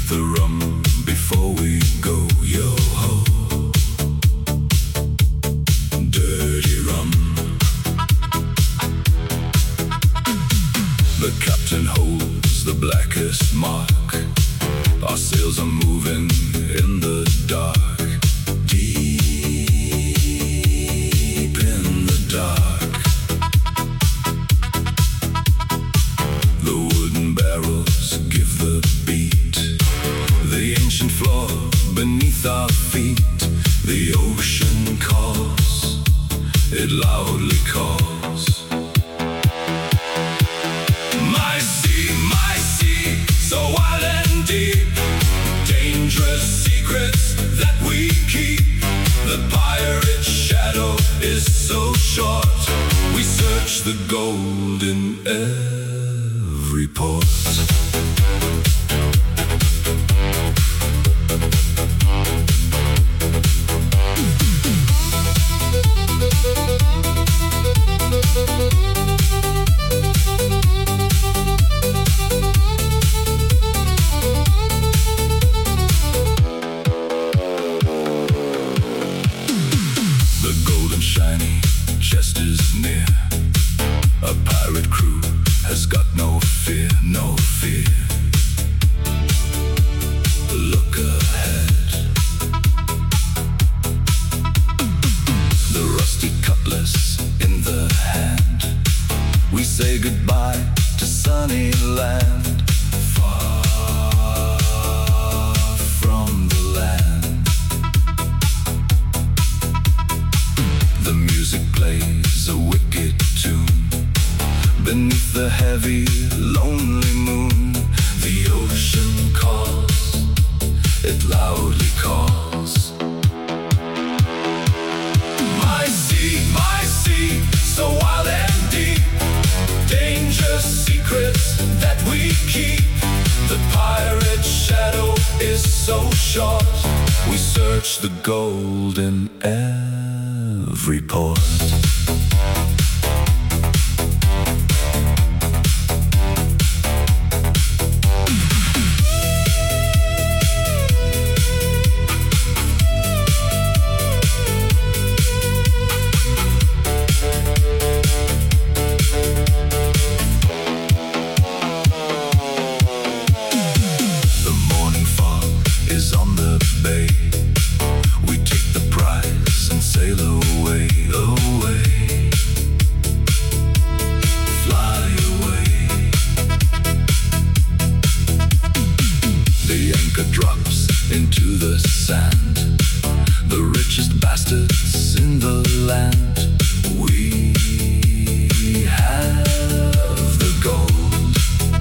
the rum before we go, yo ho. Dirty rum. The captain holds the blackest mark. Our sails are moving in the dark. Deep in the dark. The wooden barrels give the beat. The ancient floor beneath our feet. The ocean calls, it loudly calls. My sea, so wild and deep. Dangerous secrets that we keep. The pirate's shadow is so short. We search the gold in every port. The golden shiny chest is near. A pirate crew has got no fear, no fear. Look ahead. The rusty cutlass in the hand. We say goodbye to sunny land. Far from the land. The music plays a wicked tune. Beneath the heavy, lonely moon. The ocean calls, it loudly calls. My sea, so wild and deep. Dangerous secrets that we keep. The pirate's shadow is so short. We search the gold in every port. The morning fog is on the bay. We take the prize and sail away, away. Fly away. The anchor drops into the sand. The richest bastards in the land. We have the gold.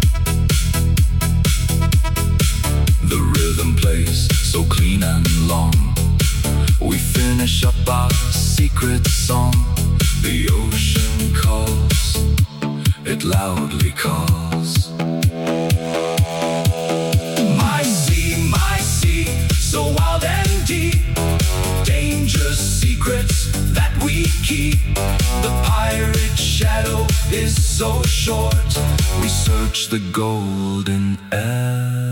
The rhythm plays so clean and long. We finish up our secret song. The ocean calls, it loudly calls. My sea, so wild and deep. Dangerous secrets that we keep. The pirate's shadow is so short. We search the gold in air.